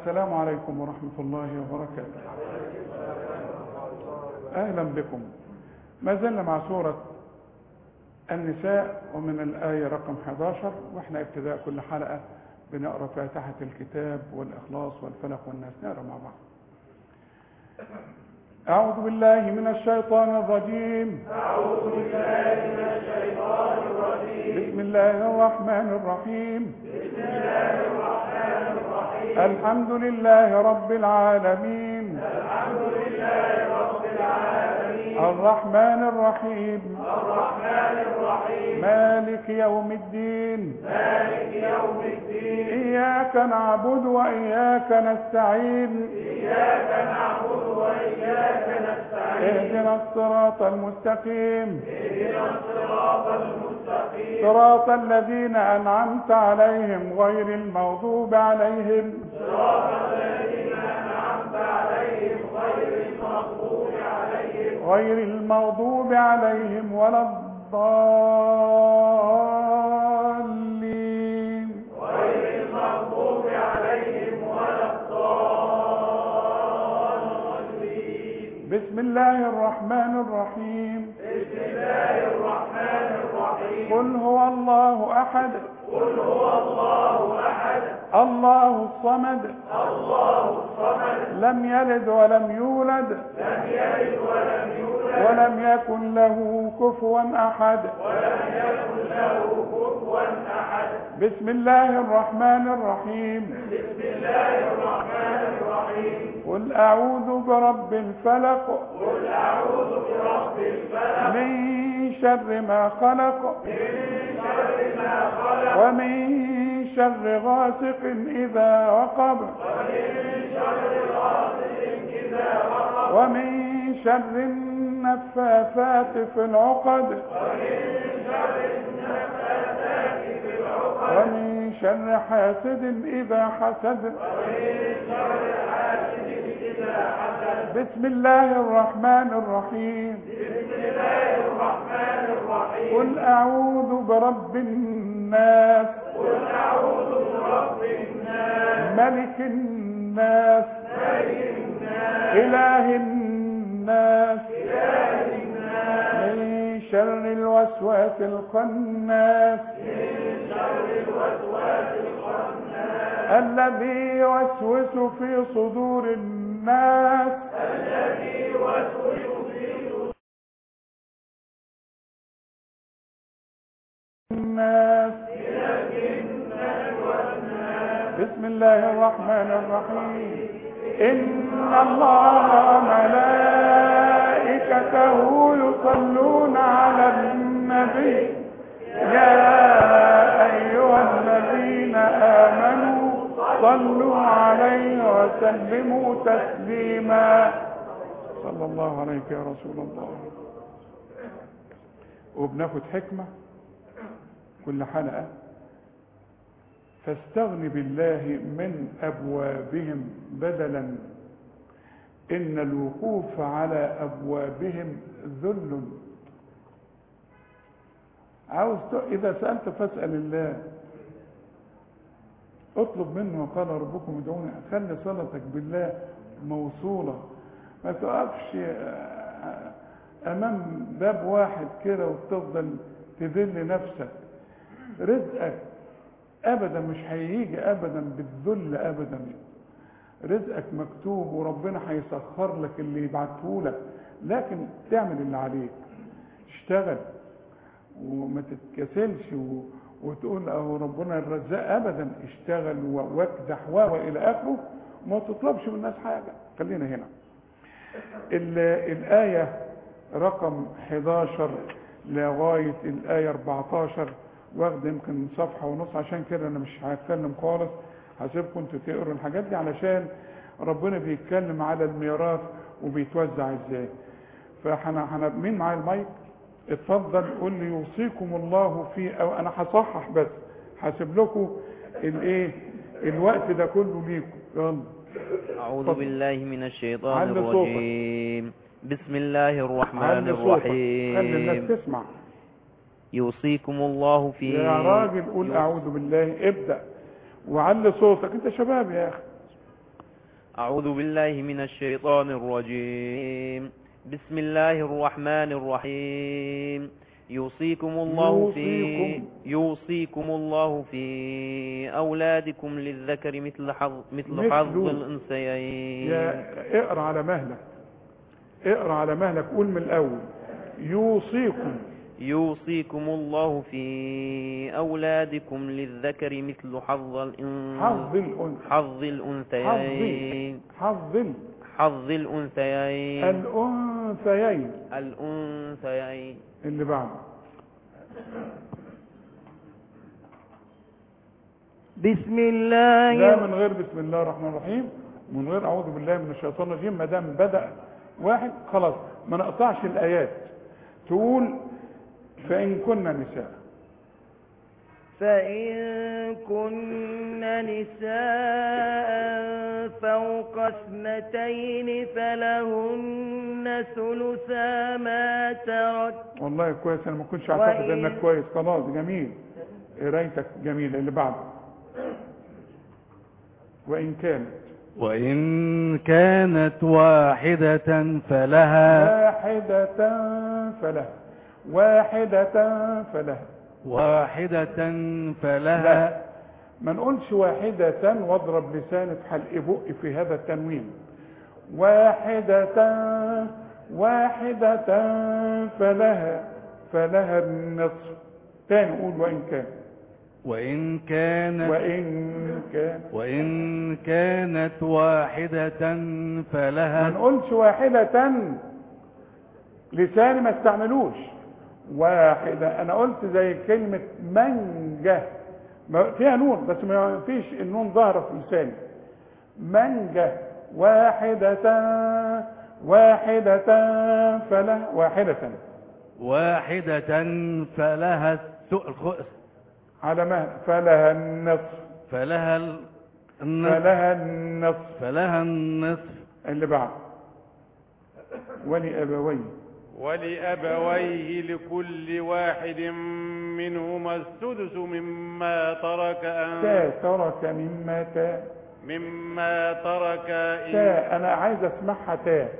السلام عليكم ورحمة الله وبركاته. أهلا بكم. ما زلنا مع سورة النساء ومن الآية رقم 11، وإحنا ابتداء كل حلقة بنقرأ فاتحة الكتاب والإخلاص والفلق والناس. نقرأ مع بعض. أعوذ بالله من الشيطان الرجيم. أعوذ بالله من الشيطان الرجيم. بسم الله الرحمن الرحيم. بسم الله الرحمن الرحيم. الحمد لله رب العالمين. الحمد لله رب العالمين. الرحمن الرحيم. الرحمن الرحيم. مالك يوم الدين. مالك يوم الدين. إياك نعبد وإياك نستعين. إياك نعبد وإياك نستعين. اهدنا الصراط المستقيم. اهدنا الصراط المستقيم. صراط الذين أنعمت عليهم غير المغضوب عليهم. صراط الذين أنعمت عليهم غير المغضوب عليهم ولا الضالين. غير المغضوب عليهم ولا الضالين. بسم الله الرحمن الرحيم. بسم الله الرحمن الرحيم. قل هو الله أحد. قل هو الله أحد. الله الصمد. الله الصمد. لم يلد ولم يولد. لم يلد ولم يولد. ولم يكن له كفوا أحد. ولم يكن له كفوا أحد. بسم الله الرحمن الرحيم. بسم الله الرحمن الرحيم. قل أعوذ برب الفلق. قل أعوذ برب الفلق. من شر ما خلق. من شر ما خلق. ومن شر غاسق إذا وقب. ومن شر غاسق إذا وقب. ومن شر النفاثات في العقد. ومن شر النفاثات في العقد. ومن شر حاسد إذا حسد. ومن شر حاسد إذا حسد. بسم الله الرحمن الرحيم. بسم الله الرحمن الرحيم. قل أعوذ برب الناس. قل أعوذ برب الناس. ملك الناس. ملك الناس. إله الناس. إله الناس. من شر الوسواس الخناس. من شر الوسواس الخناس. الذي يوسوس في صدور الناس. الذي يوسوس في صدور الناس. من الجنة والناس. بسم الله الرحمن الرحيم. إن الله وملائكته يصلون على النبي يا أيها الذين آمنوا صلوا عليه وسلموا تسليما. صلى الله عليك يا رسول الله. وبناخد حكمة كل حلقة. فاستغن بالله من أبوابهم بدلا إن الوقوف على أبوابهم ذل. إذا سألت فاسأل الله. اطلب منه وقال ربكم ادعوني. خلي صلتك بالله موصولة. ما تقفش أمام باب واحد كده وتفضل تذل نفسك. رزقك ابدا مش هيجي ابدا بالذل ابدا. رزقك مكتوب وربنا هيسخر لك اللي يبعته لك، لكن تعمل اللي عليك. اشتغل وما تتكسلش وتقول اهو ربنا الرزاق. ابدا اشتغل واكدح والى اخره. وما تطلبش من الناس حاجه. خلينا هنا. الايه رقم 11 لغايه الايه 14 واخد يمكن صفحة ونص. عشان كده انا مش هتكلم خالص. هسيبكم انتوا تقروا الحاجات دي علشان ربنا بيتكلم على الميراث وبيتوزع ازاي. فاحنا مين معايا المايك؟ اتفضل قول لي. يوصيكم الله في او انا هصحح بس هسيب لكم الايه الوقت ده كله ليكم. يلا. اعوذ بالله من الشيطان الرجيم. بسم الله الرحمن الرحيم. خلي الناس تسمع. يوصيكم الله في يا راجل قول اعوذ بالله. ابدأ وعلي صوتك. انت شباب يا اخي. أعوذ بالله من الشيطان الرجيم. بسم الله الرحمن الرحيم. يوصيكم الله في أولادكم للذكر مثل حظ الأنثيين. اقرأ على مهلك قول من الأول. يوصيكم الله في أولادكم للذكر مثل حظ الأنثيين. الأنثيين. اللي بعده. بسم الله. لا، من غير بسم الله الرحمن الرحيم، من غير أعوذ بالله من الشيطان الرجيم. ما دام بدأ واحد خلاص ما نقطعش الآيات. تقول فإن كنا نساء. فإن كن نساء فوق اثنتين فلهن ثلثا ما ترك. والله كويس، أنا ما كنتش أعتقد إنك كويس. خلاص جميل، قرايتك جميلة. اللي بعده. وإن كانت واحدة فلها. لا، ما نقولش واحدة واضرب لساني في حلق بقي في هذا التنوين. واحدة فلها النصف. تاني قول وإن كانت واحدة فلها. ما نقولش واحدة، لساني ما استعملوش واحدة. أنا قلت زي كلمة منجة فيها نون بس ما فيش النون ظاهرة في لساني. منجة واحدة فلها فلها على مهل فلها النصف. اللي بعد. ولأبويه لكل واحد منهما السدس مما ترك أنا عايز أسمعها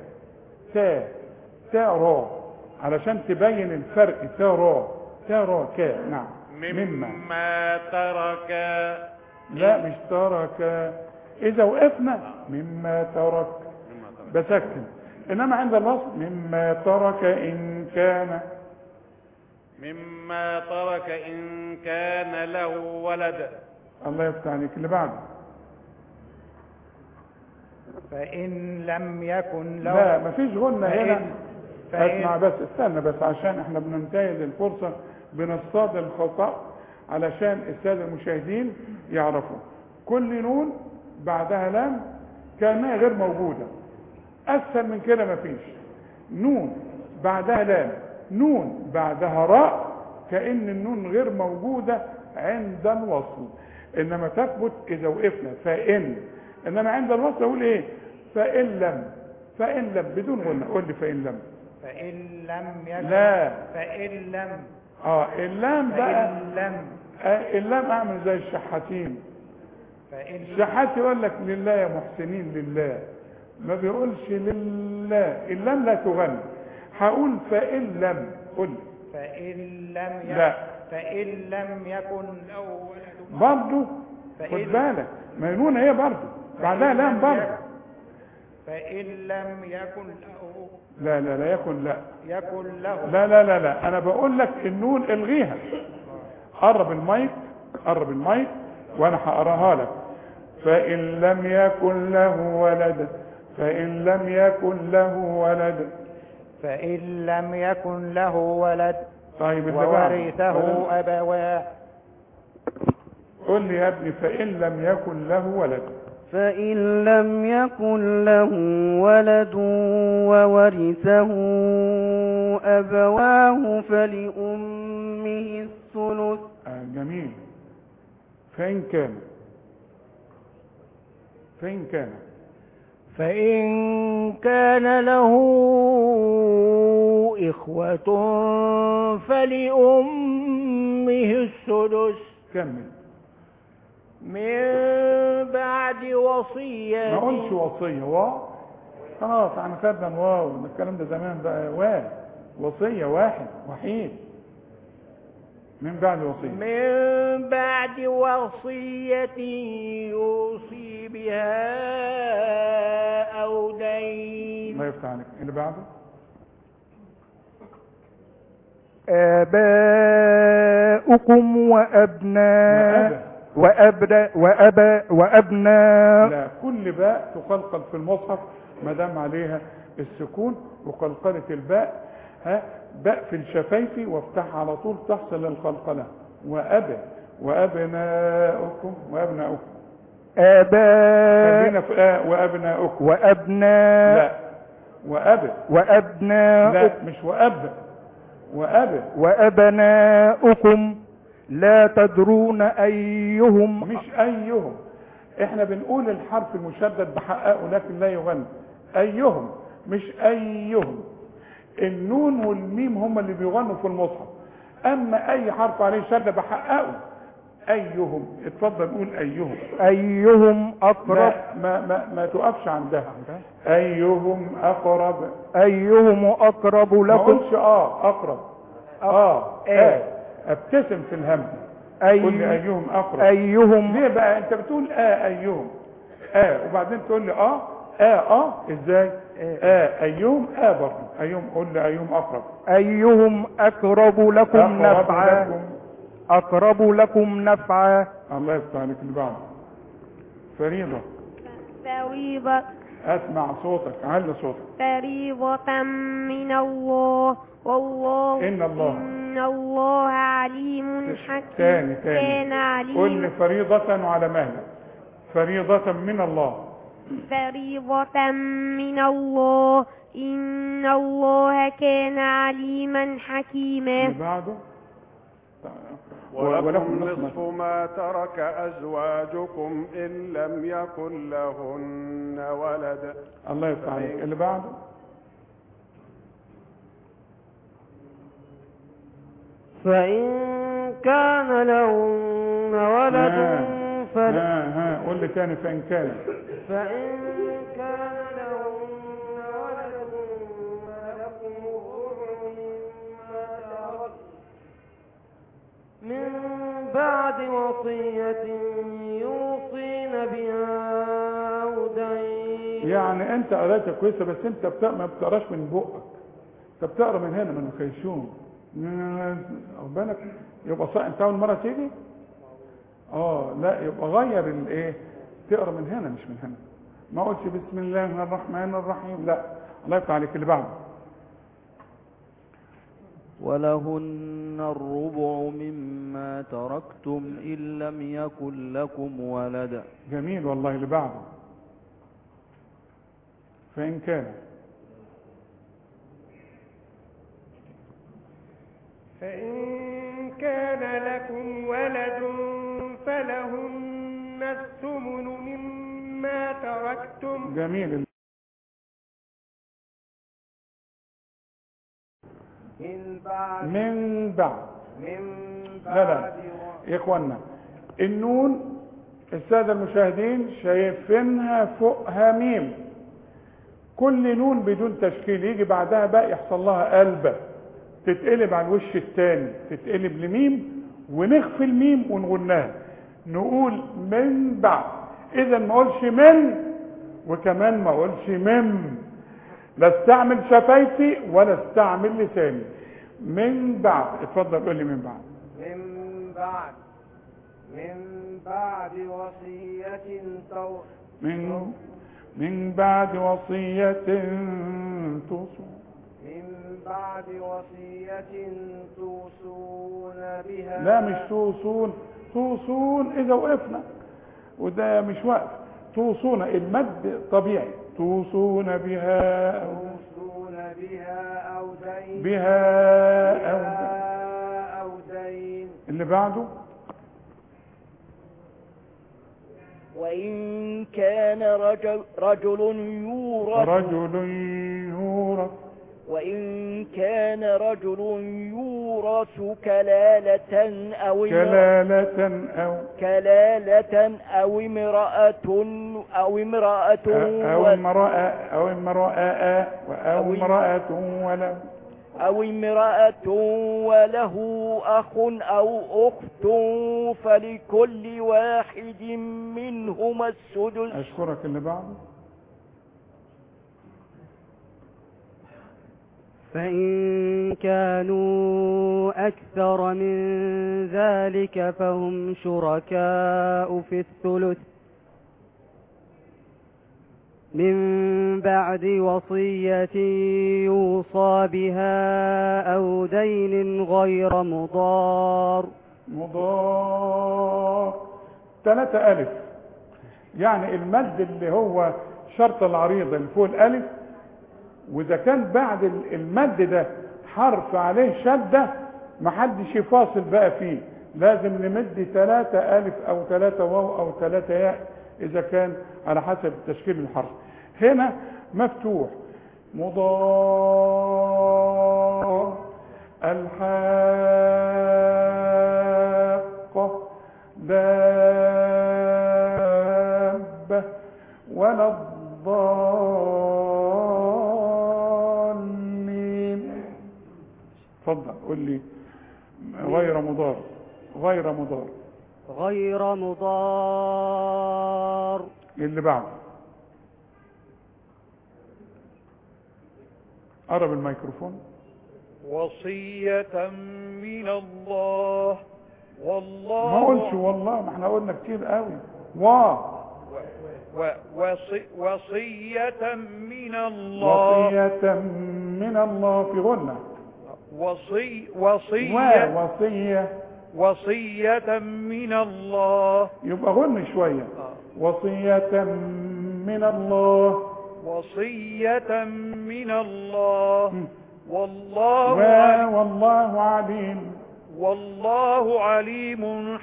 تا را علشان تبين الفرق. تا را كا. نعم. مما ترك. لا مش ترك، إذا وقفنا مما ترك بسكن، إنما عند الوصل مما ترك إن كان له ولد. الله يفتح عليك. اللي بعده. فإن لم يكن له. لا مفيش غنة هنا. اسمع بس، استنى بس عشان احنا بننتهز الفرصة بنصطاد الخطأ علشان السادة المشاهدين يعرفوا. كل نون بعدها لام كأنها غير موجودة. أسهل من كده مفيش. نون بعدها لام، نون بعدها راء، كأن النون غير موجودة عند الوصل، إنما تثبت إذا وقفنا. فإن، إنما عند الوصل أقول إيه؟ فإن لم بدون غنة. قول لي فإن لم يكن. لا اللام بقى. اللام اعمل زي الشحاتين. الشحات يقول لك لله يا محسنين لله، ما بيقولش لله. اللام لا تغني. هقول فإن لم. قل فإن لم يكن له برضه خد بالك، مينونة هي برضه بعدها لام برضه. فإن لم يكن له. لا يكن. لا يكن له. لا انا بقول لك النون الغيها. قرب المايك وانا هقراها لك. فإن لم يكن له ولد. طيب وورثه أبواه. قل لي يا ابني فإن لم يكن له ولد. فإن لم يكن له ولد وورثه أبواه فلأمه الثلث. جميل. فإن كان له إخوة فلأمه السدس. كمل. من بعد وصية. ما اقولش وصيه خلاص احنا خدنا الواو ده الكلام ده زمان بقى وصيه وحيد من بعد وصيه. من بعد وصية يوصي بها أو دين. الله يفتح عليك. اللي بعده آباؤكم وأبناء. لا، كل باء تقلقل في المصحف ما دام عليها السكون وقلقلة الباء باء في الشفايف وافتحها على طول تحصل القلقلة. وأبناؤكم خلينا في وأبناؤكم وأبناء. لا وأبناء. لا مش وأبناؤكم لا تدرون أيهم. مش أيهم، احنا بنقول الحرف المشدد بحققه لكن لا يغنى. أيهم مش أيهم. النون والميم هم اللي بيغنوا في المصحف، أما أي حرف عليه شدة بحققه. أيهم، اتفضل قول أيهم. أيهم أقرب. ما تقفش عندها. أيهم أقرب. أيهم أقرب لكم. ما قلش أقرب. ابتسم في الهمزة. قل لي أيهم أقرب. أيهم. ليه بقى أنت بتقول أيهم وبعدين تقول لي إزاي؟ أيهم برضه. أيهم قل لي أيهم أقرب. أيهم أقرب لكم نفعا. أقرب لكم نفعا. الله يفتح عليك. اللي بعده فريضة. أسمع صوتك، علي صوتك. فريضة من الله والله إن الله عليم حكيم. كان عليم. قل لي فريضة وعلى مهلك. فريضة من الله. فريضة من الله إن الله كان عليما حكيما. اللي بعده ولكم نصف ما ترك أزواجكم إن لم يكن لهن ولد. الله يفتح عليك. اللي بعده فإن كان لهن ولد قول لي تاني. فإن كان لهن ولد فلكم الربع مما ترك من بعد وصية يوصين بها أو دين. يعني انت قراءتك كويسه بس انت ما بتقراش من بقك، انت بتقرا من هنا من الخيشوم. واخد بالك؟ يبقى انت اول مره تيجي لا يبقى غير الايه، تقرا من هنا مش من هنا. ما قلتش بسم الله الرحمن الرحيم، لا. الله يفتح عليك. اللي بعده ولهن الربع مما تركتم إن لم يكن لكم ولد. جميل والله. اللي بعده فإن كان لكم ولد فلهن الثمن مما تركتم. جميل. من بعد لا يا اخوانا، النون السادة المشاهدين شايفينها فوقها ميم. كل نون بدون تشكيل يجي بعدها بقى يحصل لها قلبة، تتقلب على الوش الثاني، تتقلب لميم ونخفي الميم ونغنها نقول من بعد. اذا ما اقولش من وكمان ما اقولش مم، لا استعمل شفايفي ولا استعمل لساني. من بعد. اتفضل قول لي من بعد. من بعد وصية من بعد وصية توصون. من بعد وصية توصون بها. لا مش توصون، توصون إذا وقفنا وده مش وقف. توصون المد طبيعي. توصون بها أو دين. بها أو دين. اللي بعده وإن كان رجل يورث وإن كان رجل يورث كلالة أو امرأة وله أخ أو أخت فلكل واحد منهما السدس. أشكرك. اللي بعده. فإن كانوا أكثر من ذلك فهم شركاء في الثلث من بعد وصية يوصى بها أو دين غير مضار. 3 ألف، يعني المد اللي هو شرط العريضة اللي فوق الألف، وإذا كان بعد المد ده حرف عليه شدة محدش يفاصل بقى فيه، لازم نمد 3 ألف أو 3 واو أو 3 ياء إذا كان على حسب تشكيل الحرف. هنا مفتوح مضار، الحاقة، دابة، ولا الضالين. اتفضل قول لي. غير مضار. اللي بعده. قرب الميكروفون. وصية من الله والله. ما قلش والله، ما احنا قلنا كتير قوي. وصية من الله. في غنى. وصية من الله. يبقى غنى شوية. وصية من الله. والله عليم. والله عليم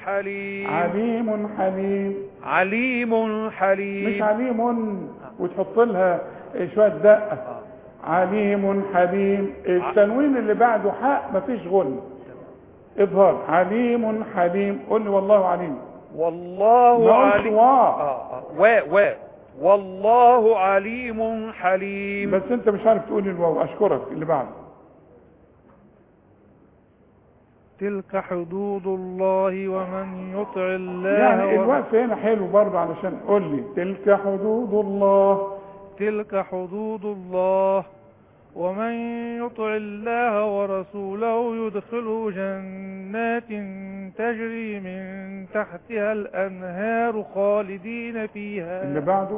حليم. مش عليم وتحط لها شوية دقة. عليم حليم. التنوين اللي بعده حاء مفيش غن، اظهار. عليم حليم. قل لي والله عليم. والله عليم حليم. بس انت مش عارف تقول الواو. اشكرك. اللي بعده. تلك حدود الله ومن يطع الله. يعني الوقف هنا حلو برضه، علشان قول لي تلك حدود الله ومن يطع الله ورسوله يدخله جنات تجري من تحتها الأنهار خالدين فيها. اللي بعده.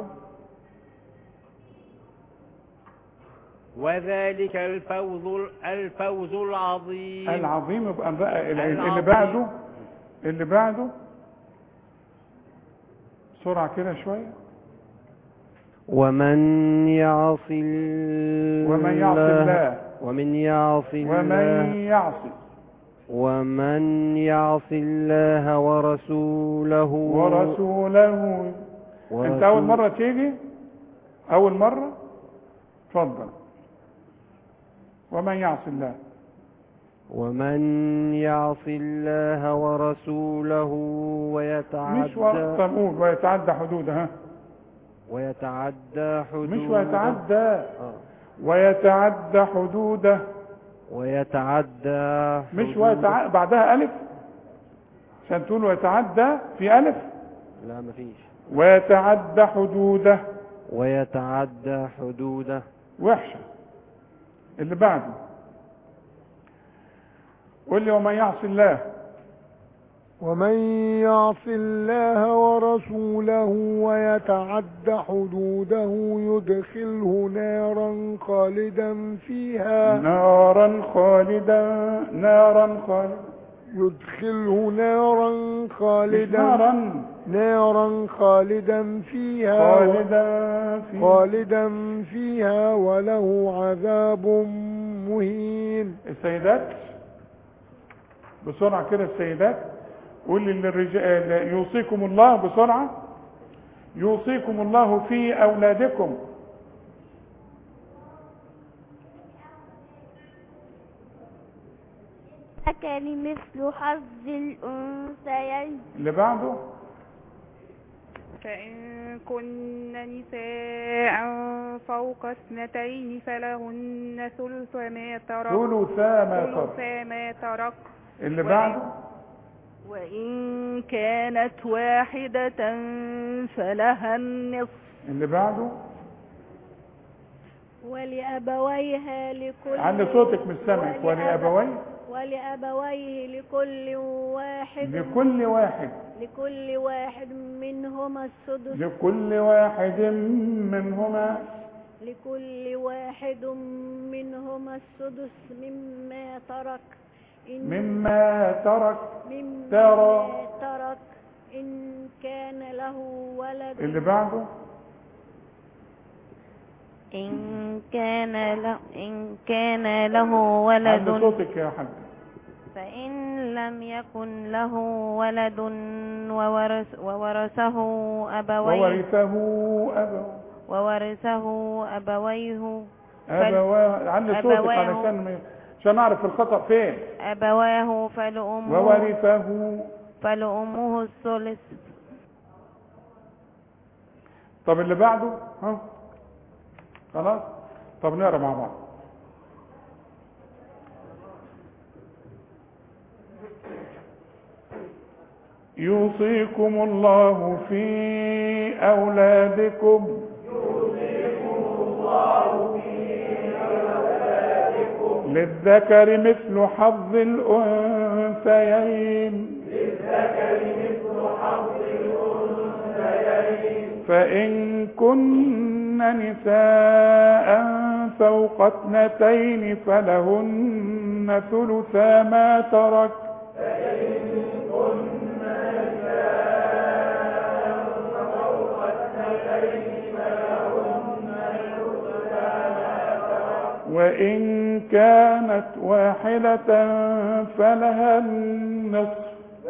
وذلك الفوز العظيم. يبقى بقى اللي بعده بسرعة كده شوية. ومن يعص الله ورسوله. انت اول مرة تيجي؟ اول مرة؟ اتفضل. ومن يعص الله ورسوله ويتعدى. مش قول ويتعدى حدوده. مش ويتعدى حدوده. مش بعدها ألف عشان تقول ويتعدى في ألف. لا مفيش. ويتعدى حدوده. وحشة. اللي بعده. قل لي. ومن يعص الله ورسوله ويتعد حدوده يدخله نارا خالدا فيها. يدخله نارا خالدا فيها وله عذاب مهين. السيدات بسرعة كده. السيدات قول لي للرجال. يوصيكم الله بسرعة. يوصيكم الله في أولادكم. للذكر مثل حظ الأنثيين. اللي بعده. فإن كن نساء فوق 2 فلهن ثلث ما ترك. اللي بعده. وإن كانت واحدة فلها النصف. اللي بعده. ولأبويها لكل عند صوتك مش سامعك. ولأبويه لكل واحد منهما السدس. لكل واحد منهما السدس مما ترك إن كان له ولد. اللي بعده. إن كان له ولد. عند صوتك يا حاج. فإن لم يكن له ولد وورثه أبويه. عند صوتك عشان أعرف الخطأ فين. أبواه فلأمه الثلث. طب اللي بعده. خلاص. طب نقرأ مع بعض. يوصيكم الله في أولادكم للذكر مثل حظ الأنثيين. فإن كن نساء فوق 2 فلهن ثلثا ما ترك. وإن كانت واحدة فلها النصف.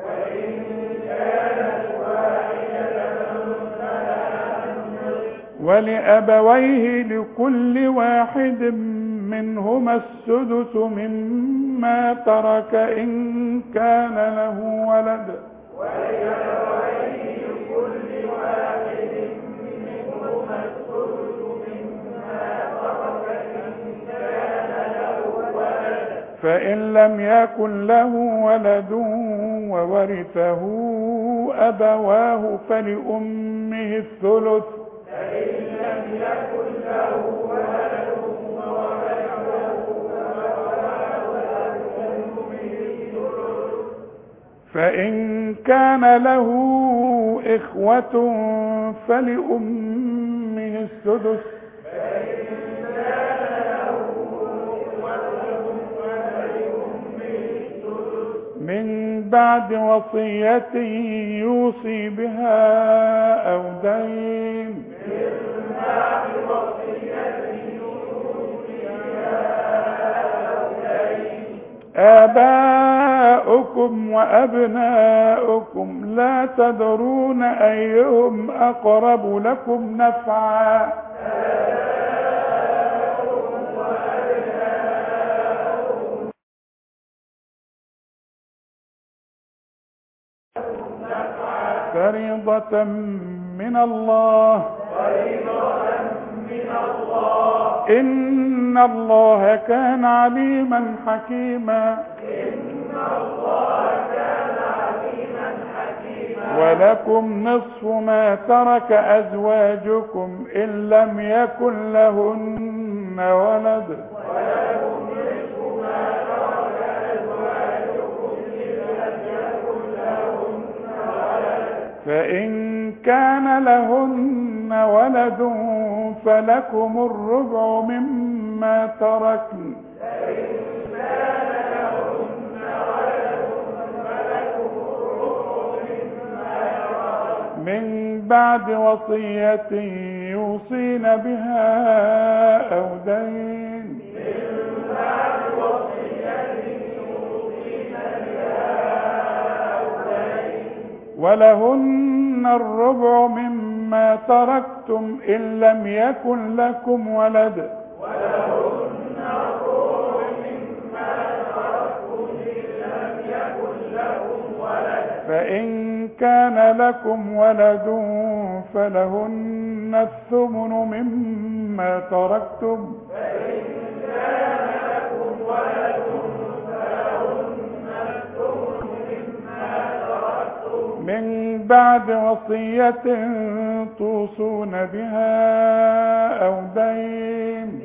ولأبويه لكل واحد منهما السدس مما ترك إن كان له ولد. فإن لم يكن له ولد وورثه أبواه فلأمه الثلث. فإن كان له إخوة فلأمه السدس. من بعد وصية يوصي بها أو دين. آباؤكم وأبناؤكم لا تدرون أيهم أقرب لكم نفعا. فريضة من الله. إن الله كان عليما حكيما. ولكم نصف ما ترك أزواجكم إن لم يكن لهن ولد. فإن كان لهن ولد فلكم الربع مما تركن. من بعد وصية يوصين بها أو دين. ولهن الربع مما تركتم إن لم يكن لكم ولد. فإن كان لكم ولد فلهن الثمن مما تركتم من بعد وصية توصون بها أو دين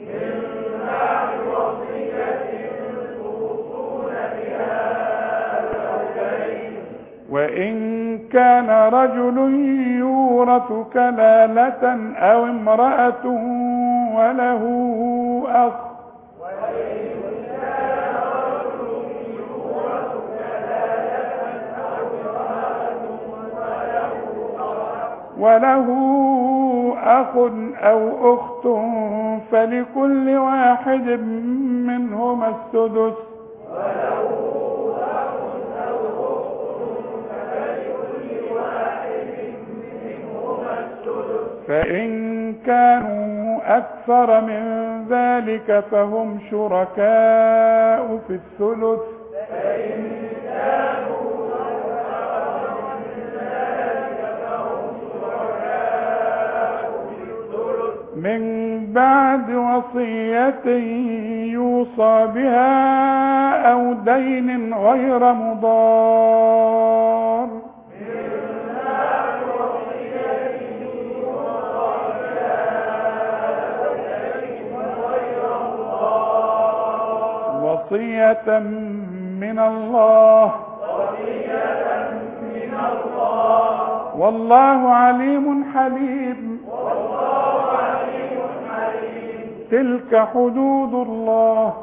وإن كان رجل يورث كلالة أو امرأة وله أخ أو أخت فلكل واحد منهما السدس فإن كانوا أكثر من ذلك فهم شركاء في الثلث من بعد وصية يوصى بها أو دين غير مضار وصية من الله والله عليم حليم تلك حدود الله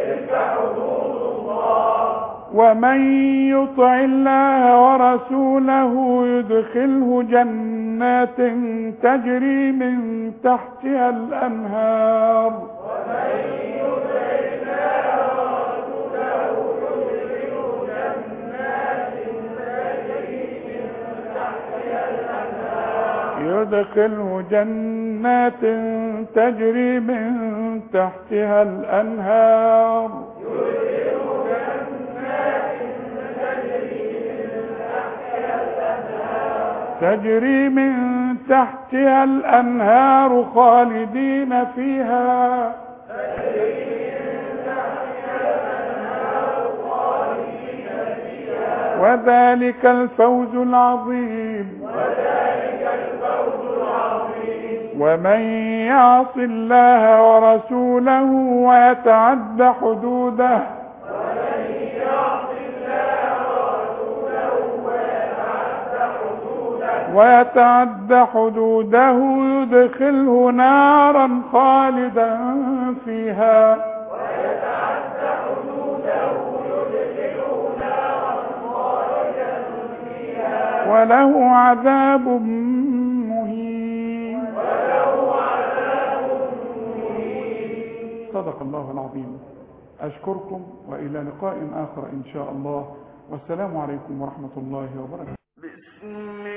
ومن يطع الله ورسوله يدخله جنات تجري من تحتها الأنهار يدخله جنات تجري من تحتها الأنهار تجري من تحتها الأنهار خالدين فيها وذلك الفوز العظيم ومن يعص الله ورسوله ويتعد حدوده يدخله نارا خالدا فيها وله عذاب مهين صدق الله العظيم. أشكركم وإلى لقاء آخر إن شاء الله، والسلام عليكم ورحمة الله وبركاته.